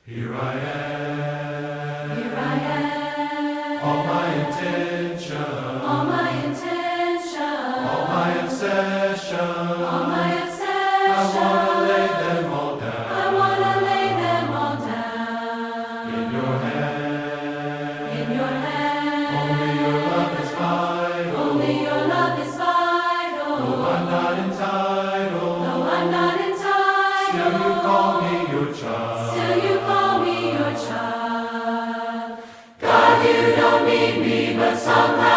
Here I am. Here I am. All my intention. All my intention. All my obsession. All my I wanna obsession. lay them all down. I wanna lay them all down. In your hand. In your hand. Only your love is vital. Only your love is vital. Though I'm not entitled. Though I'm not entitled. Still you call me your child. Still you call me your child. God, you don't need me, but somehow